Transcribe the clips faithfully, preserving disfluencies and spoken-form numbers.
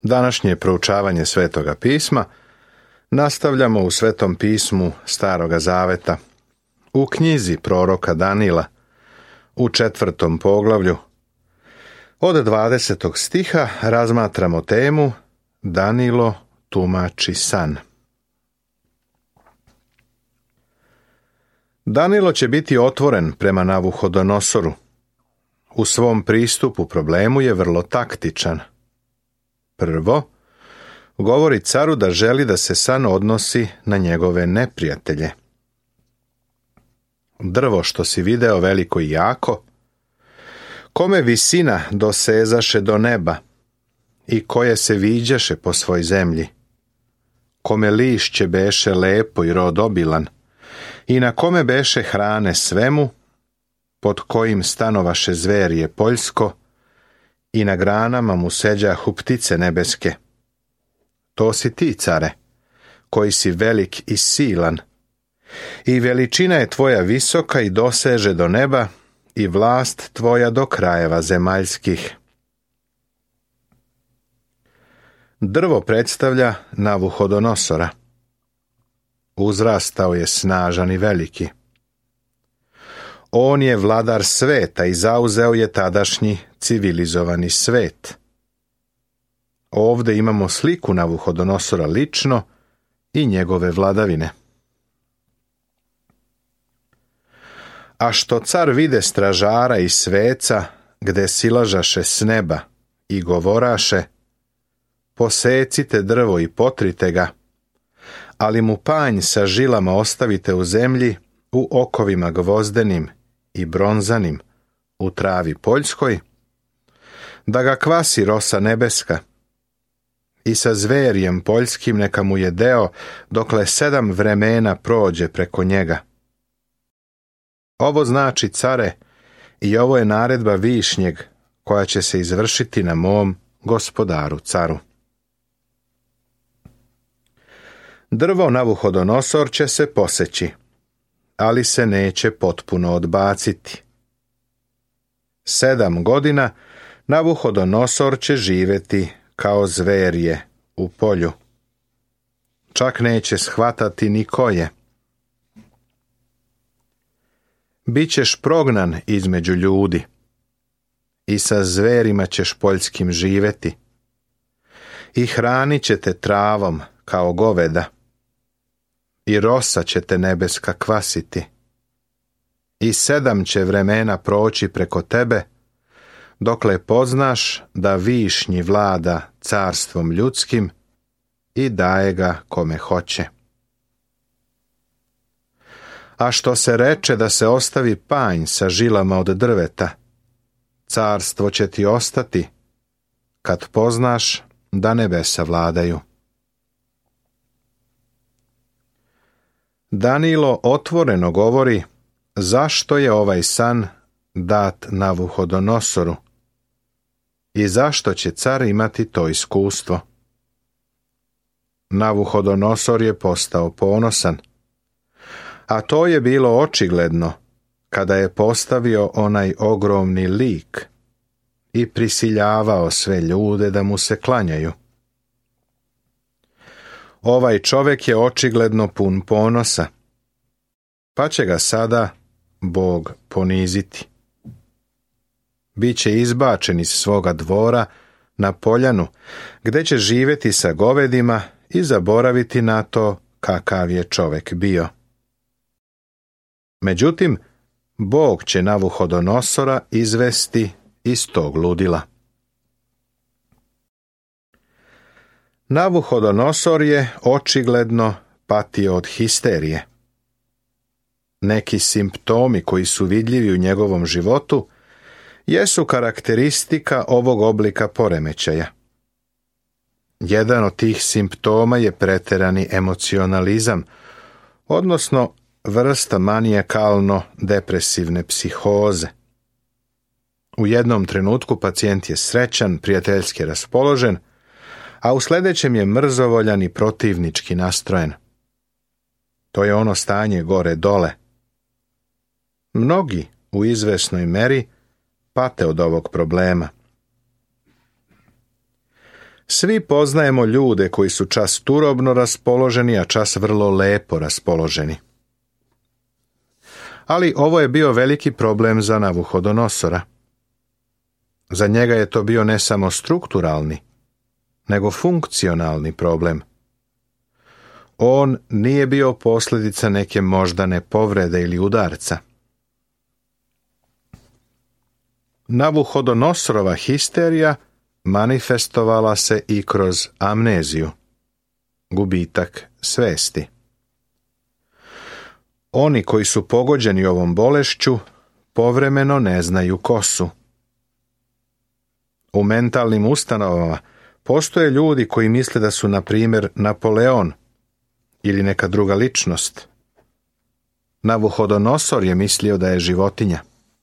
Današnje proučavanje Svetoga pisma nastavljamo u Svetom pismu Staroga Zaveta, u knjizi proroka Danila, u četvrtom poglavlju. Od dvadesetog stiha razmatramo temu Danilo tumači san. Danilo će biti otvoren prema Navuhodonosoru. U svom pristupu problemu je vrlo taktičan. Prvo, govori caru da želi da se san odnosi na njegove neprijatelje. Drvo što si video veliko i jako, kome visina dosezaše do neba i koje se viđaše po svoj zemlji, kome lišće beše lepo i rod obilan i na kome beše hrane svemu, pod kojim stanovaše zverje poljsko i na granama mu seđahu ptice nebeske. To si ti, care, koji si velik i silan, i veličina je tvoja visoka i doseže do neba, i vlast tvoja do krajeva zemaljskih. Drvo predstavlja Navuhodonosora. Uzrastao je snažan i veliki. On je vladar sveta i zauzeo je tadašnji civilizovani svet. Ovdje imamo sliku Navuhodonosora lično i njegove vladavine. A što car vide stražara i sveca, gde silažaše s neba i govoraše: posecite drvo i potrite ga, ali mu panj sa žilama ostavite u zemlji, u okovima gvozdenim i bronzanim, u travi poljskoj, da ga kvasi rosa nebeska, i sa zverjem poljskim neka mu je deo, dokle sedam vremena prođe preko njega. Ovo znači, care, i ovo je naredba višnjeg, koja će se izvršiti na mom gospodaru caru. Drvo Navuhodonosor će se poseći, ali se neće potpuno odbaciti. Sedam godina Navuhodonosor će živeti kao zverje u polju. Čak neće shvatati ni koje. Bićeš prognan između ljudi i sa zverima ćeš poljskim živeti i hranit će te travom kao goveda i rosa će te nebeska kvasiti i sedam će vremena proći preko tebe, dokle poznaš da višnji vlada carstvom ljudskim i daje ga kome hoće. A što se reče da se ostavi panj sa žilama od drveta, carstvo će ti ostati kad poznaš da nebesa vladaju. Danilo otvoreno govori zašto je ovaj san dat Navuhodonosoru i zašto će car imati to iskustvo. Navuhodonosor je postao ponosan, a to je bilo očigledno kada je postavio onaj ogromni lik i prisiljavao sve ljude da mu se klanjaju. Ovaj čovjek je očigledno pun ponosa, pa će ga sada Bog poniziti. Biće izbačen iz svoga dvora na poljanu, gde će živjeti sa govedima i zaboraviti na to kakav je čovjek bio. Međutim, Bog će Navuhodonosora izvesti iz tog ludila. Navuhodonosor je očigledno patio od histerije. Neki simptomi koji su vidljivi u njegovom životu jesu karakteristika ovog oblika poremećaja. Jedan od tih simptoma je preterani emocionalizam, odnosno vrsta manijakalno-depresivne psihoze. U jednom trenutku pacijent je srećan, prijateljski raspoložen, a u sljedećem je mrzovoljan i protivnički nastrojen. To je ono stanje gore-dole. Mnogi u izvesnoj meri pate od ovog problema. Svi poznajemo ljude koji su čas turobno raspoloženi, a čas vrlo lepo raspoloženi. Ali ovo je bio veliki problem za Navuhodonosora. Za njega je to bio ne samo strukturalni, nego funkcionalni problem. On nije bio posljedica neke moždane povrede ili udarca. Navuhodonosorova histerija manifestovala se i kroz amneziju, gubitak svesti. Oni koji su pogođeni ovom bolešću povremeno ne znaju ko su. U mentalnim ustanovama postoje ljudi koji misle da su, na primjer, Napoleon ili neka druga ličnost. Navuhodonosor je mislio da je životinja.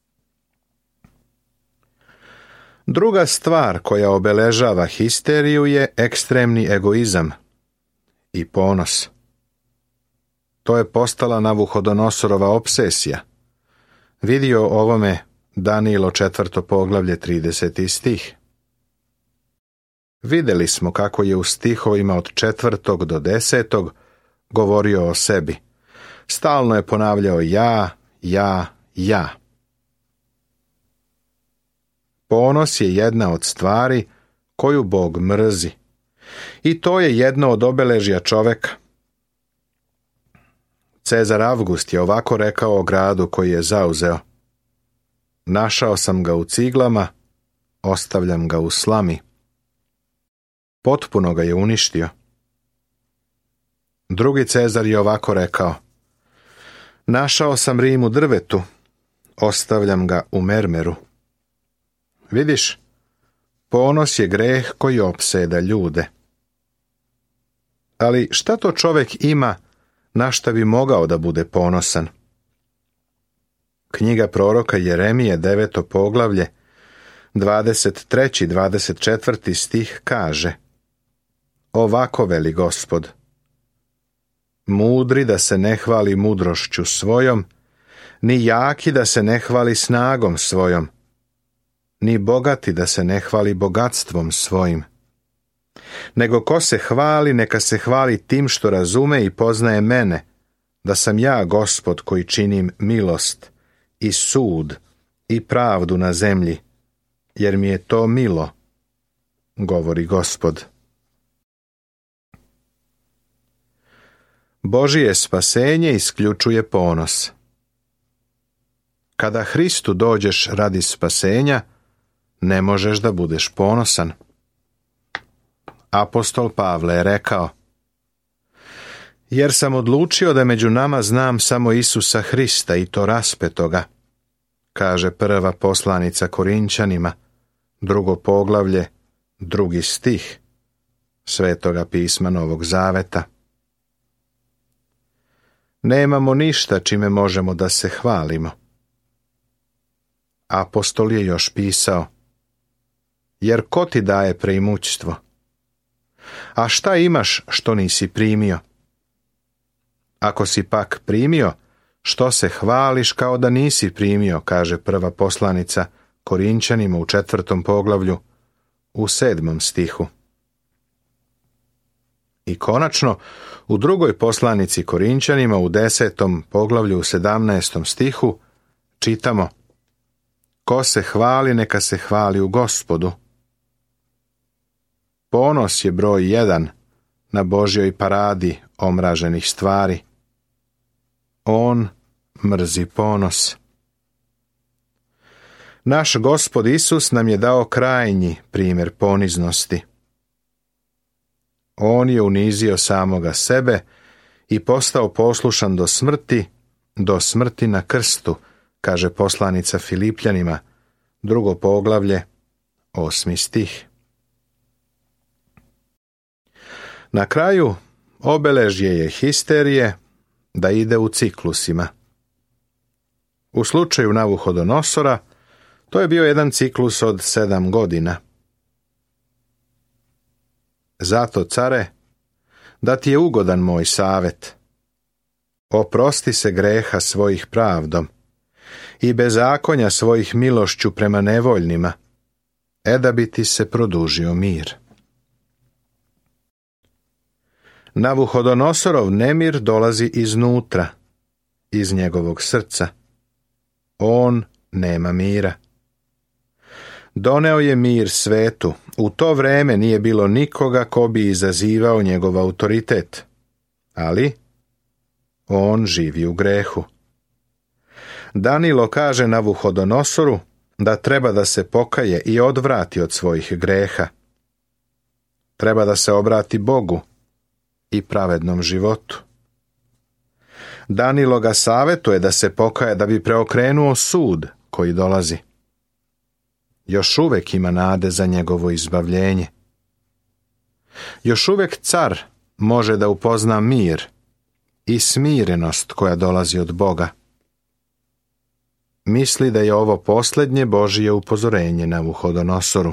Druga stvar koja obeležava histeriju je ekstremni egoizam i ponos. To je postala Navuhodonosorova obsesija. Vidio o ovome Danilo četvrto poglavlje trideseti stih. Vidjeli smo kako je u stihovima od četvrtog do desetog govorio o sebi. Stalno je ponavljao ja, ja, ja. Ponos je jedna od stvari koju Bog mrzi. I to je jedno od obeležja čoveka. Cezar Avgust je ovako rekao o gradu koji je zauzeo. Našao sam ga u ciglama, ostavljam ga u slami. Potpuno ga je uništio. Drugi Cezar je ovako rekao. Našao sam Rim u drvetu, ostavljam ga u mermeru. Vidiš, ponos je greh koji opseda ljude. Ali šta to čovjek ima na šta bi mogao da bude ponosan? Knjiga proroka Jeremije, deveto poglavlje, dvadeset treći i dvadeset četvrti stih kaže: Ovako veli Gospod: Mudri da se ne hvali mudrošću svojom, ni jaki da se ne hvali snagom svojom, ni bogati da se ne hvali bogatstvom svojim. Nego ko se hvali, neka se hvali tim što razume i poznaje mene, da sam ja Gospod koji činim milost i sud i pravdu na zemlji, jer mi je to milo, govori Gospod. Božje spasenje isključuje ponos. Kada Hristu dođeš radi spasenja, ne možeš da budeš ponosan. Apostol Pavle je rekao: Jer sam odlučio da među nama znam samo Isusa Hrista i to raspetoga, kaže prva poslanica Korinćanima, drugo poglavlje, drugi stih Svetoga pisma Novog Zaveta. Nemamo ništa čime možemo da se hvalimo. Apostol je još pisao: Jer ko ti daje preimućstvo? A šta imaš što nisi primio? Ako si pak primio, što se hvališ kao da nisi primio, kaže prva poslanica Korinćanima u četvrtom poglavlju, u sedmom stihu. I konačno, u drugoj poslanici Korinćanima u desetom poglavlju u sedamnaestom stihu čitamo: Ko se hvali, neka se hvali u Gospodu. Ponos je broj jedan na Božjoj paradi omraženih stvari. On mrzi ponos. Naš Gospod Isus nam je dao krajnji primjer poniznosti. On je unizio samoga sebe i postao poslušan do smrti, do smrti na krstu, kaže poslanica Filipljanima, drugo poglavlje, osmi stih. Na kraju, obeležje je histerije da ide u ciklusima. U slučaju Navuhodonosora, to je bio jedan ciklus od sedam godina. Zato, care, da ti je ugodan moj savjet. Oprosti se greha svojih pravdom i bezakonja svojih milošću prema nevoljnima, e da bi ti se produžio mir. Navuhodonosorov nemir dolazi iznutra, iz njegovog srca. On nema mira. Doneo je mir svetu. U to vreme nije bilo nikoga ko bi izazivao njegov autoritet. Ali on živi u grehu. Danilo kaže Navuhodonosoru da treba da se pokaje i odvrati od svojih greha. Treba da se obrati Bogu i pravednom životu. Danilo ga savjetuje da se pokaje da bi preokrenuo sud koji dolazi. Još uvek ima nade za njegovo izbavljenje. Još uvek car može da upozna mir i smirenost koja dolazi od Boga. Misli da je ovo posljednje Božje upozorenje Navuhodonosoru.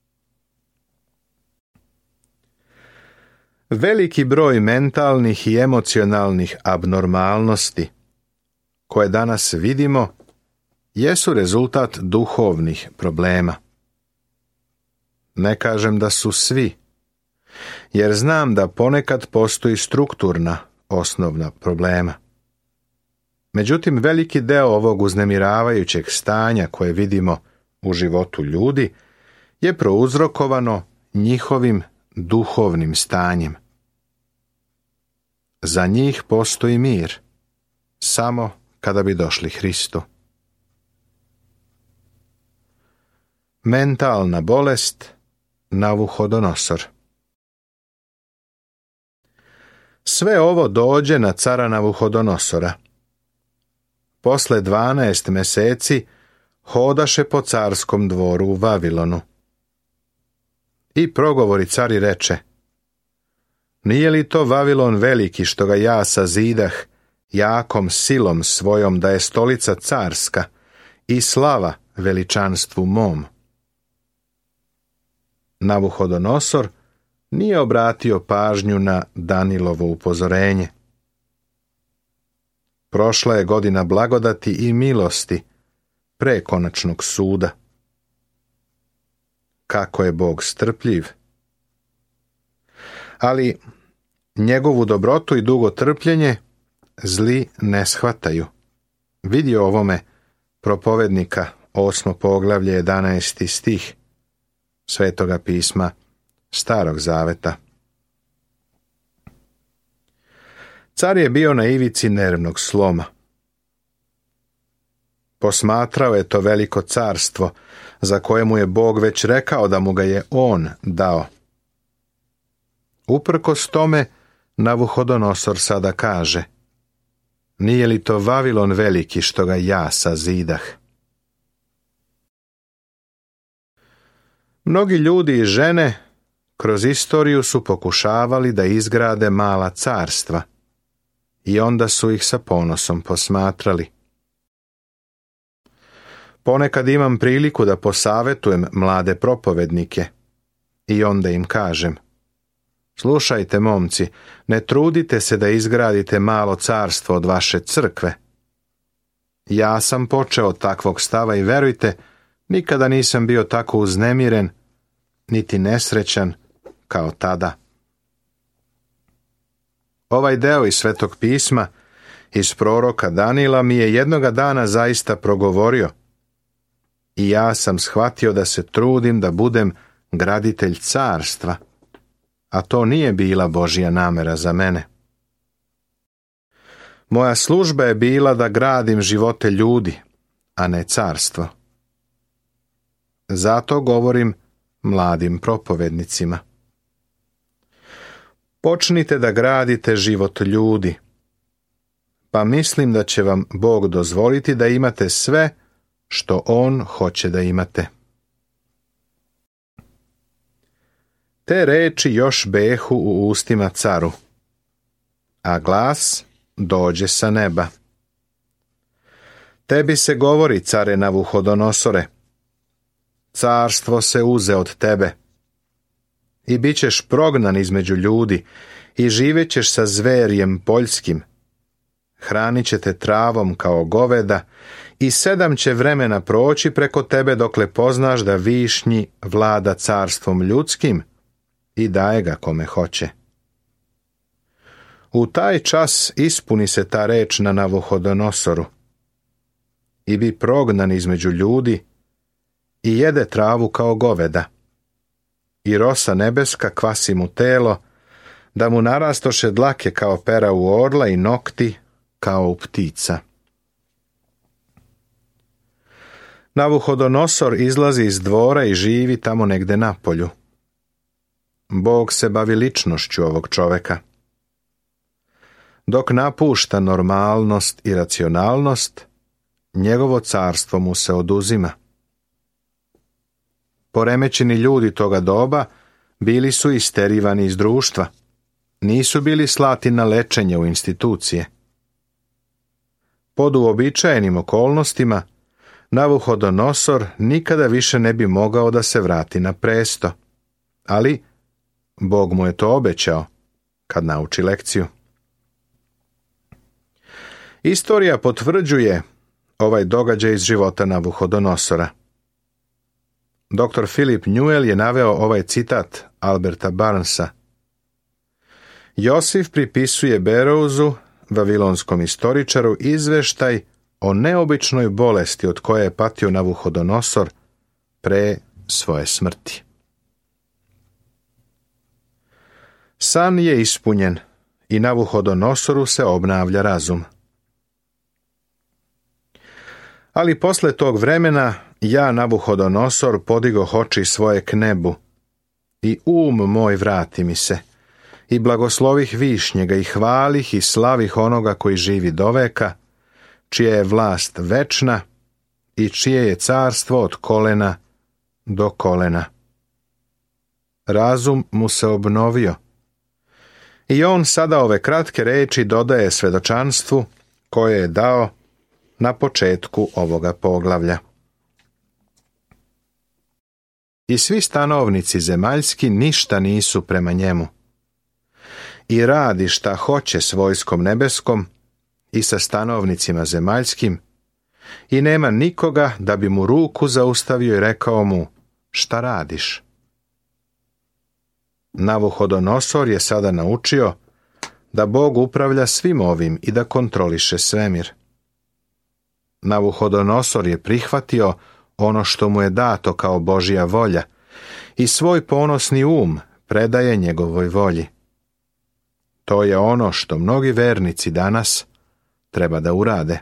Veliki broj mentalnih i emocionalnih abnormalnosti koje danas vidimo jesu rezultat duhovnih problema. Ne kažem da su svi, jer znam da ponekad postoji strukturna osnovna problema. Međutim, veliki deo ovog uznemiravajućeg stanja koje vidimo u životu ljudi je prouzrokovano njihovim duhovnim stanjem. Za njih postoji mir, samo kada bi došli Hristu. Mentalna bolest Navuhodonosor. Sve ovo dođe na cara Navuhodonosora. Posle dvanaest meseci hodaše po carskom dvoru u Vavilonu. I progovori cari reče: Nije li to Vavilon veliki što ga ja sazidah jakom silom svojom da je stolica carska i slava veličanstvu mom? Navuhodonosor nije obratio pažnju na Danilovo upozorenje. Prošla je godina blagodati i milosti pre konačnog suda. Kako je Bog strpljiv. Ali njegovu dobrotu i dugo trpljenje zli ne shvataju. Vidi ovome propovednika, osmo poglavlje, jedanaesti stih Svetoga pisma Starog zaveta. Car je bio na ivici nervnog sloma. Posmatrao je to veliko carstvo, za koje mu je Bog već rekao da mu ga je on dao. Uprkos tome, Navuhodonosor sada kaže: Nije li to Vavilon veliki što ga ja sazidah? Mnogi ljudi i žene kroz istoriju su pokušavali da izgrade mala carstva i onda su ih sa ponosom posmatrali. Ponekad imam priliku da posavetujem mlade propovednike i onda im kažem: Slušajte, momci, ne trudite se da izgradite malo carstvo od vaše crkve. Ja sam počeo od takvog stava i verujte, nikada nisam bio tako uznemiren, niti nesrećan kao tada. Ovaj deo iz Svetog pisma, iz proroka Danila, mi je jednoga dana zaista progovorio i ja sam shvatio da se trudim da budem graditelj carstva, a to nije bila Božja namera za mene. Moja služba je bila da gradim živote ljudi, a ne carstvo. Zato govorim mladim propovednicima: Počnite da gradite život ljudi, pa mislim da će vam Bog dozvoliti da imate sve što On hoće da imate. Te reči još behu u ustima caru, a glas dođe sa neba: Tebi se govori, care Navuhodonosore, carstvo se uze od tebe i bit ćeš prognan između ljudi i živjet ćeš sa zverjem poljskim. Hranit će te travom kao goveda i sedam će vremena proći preko tebe dokle poznaš da višnji vlada carstvom ljudskim i daje ga kome hoće. U taj čas ispuni se ta reč na Navuhodonosoru i bi prognan između ljudi i jede travu kao goveda. I rosa nebeska kvasi mu telo, da mu narastoše dlake kao pera u orla i nokti kao u ptica. Navuhodonosor izlazi iz dvora i živi tamo negde na polju. Bog se bavi ličnošću ovog čoveka. Dok napušta normalnost i racionalnost, njegovo carstvo mu se oduzima. Poremećeni ljudi toga doba bili su isterivani iz društva. Nisu bili slati na lečenje u institucije. Pod uobičajenim okolnostima, Navuhodonosor nikada više ne bi mogao da se vrati na presto, ali Bog mu je to obećao kad nauči lekciju. Istorija potvrđuje ovaj događaj iz života Navuhodonosora. doktor Philip Newell je naveo ovaj citat Alberta Barnesa. Josif pripisuje Berrouzu, vavilonskom istoričaru, izveštaj o neobičnoj bolesti od koje je patio Navuhodonosor pre svoje smrti. San je ispunjen i Navuhodonosoru se obnavlja razum. Ali posle tog vremena ja, Navuhodonosor, podigoh oči svoje k nebu i um moj vrati mi se i blagoslovih višnjega i hvalih i slavih onoga koji živi doveka, čija je vlast večna i čije je carstvo od kolena do kolena. Razum mu se obnovio i on sada ove kratke reči dodaje svedočanstvu koje je dao na početku ovoga poglavlja. I svi stanovnici zemaljski ništa nisu prema njemu. I radi šta hoće s vojskom nebeskom i sa stanovnicima zemaljskim, i nema nikoga da bi mu ruku zaustavio i rekao mu, šta radiš? Navuhodonosor je sada naučio da Bog upravlja svim ovim i da kontroliše svemir. Navuhodonosor je prihvatio ono što mu je dato kao Božja volja i svoj ponosni um predaje njegovoj volji. To je ono što mnogi vernici danas treba da urade.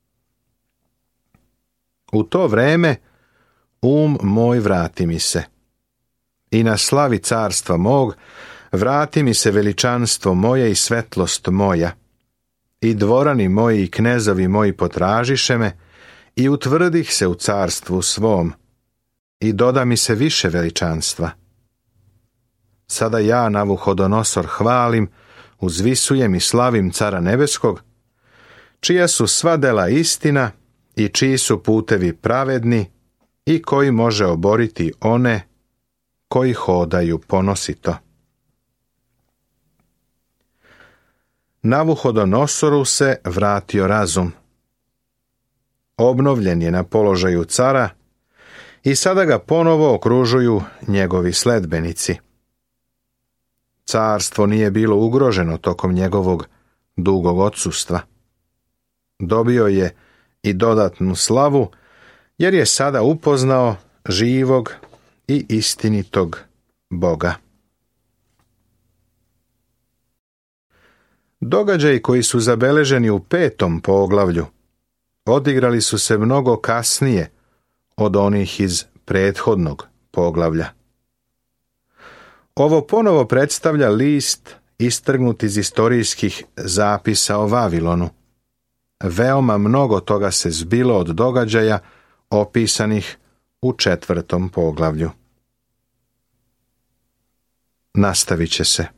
U to vreme um moj vrati mi se i na slavi carstva mog vrati mi se veličanstvo moje i svetlost moja. I dvorani moji i knezovi moji potražiše me i utvrdih se u carstvu svom i doda mi se više veličanstva. Sada ja, Navuhodonosor, hvalim, uzvisujem i slavim cara nebeskog, čija su sva dela istina i čiji su putevi pravedni i koji može oboriti one koji hodaju ponosito. Navuhodonosoru se vratio razum. Obnovljen je na položaju cara i sada ga ponovo okružuju njegovi sledbenici. Carstvo nije bilo ugroženo tokom njegovog dugog odsustva. Dobio je i dodatnu slavu, jer je sada upoznao živog i istinitog Boga. Događaji koji su zabeleženi u petom poglavlju odigrali su se mnogo kasnije od onih iz prethodnog poglavlja. Ovo ponovo predstavlja list istrgnut iz istorijskih zapisa o Vavilonu. Veoma mnogo toga se zbilo od događaja opisanih u četvrtom poglavlju. Nastavit će se.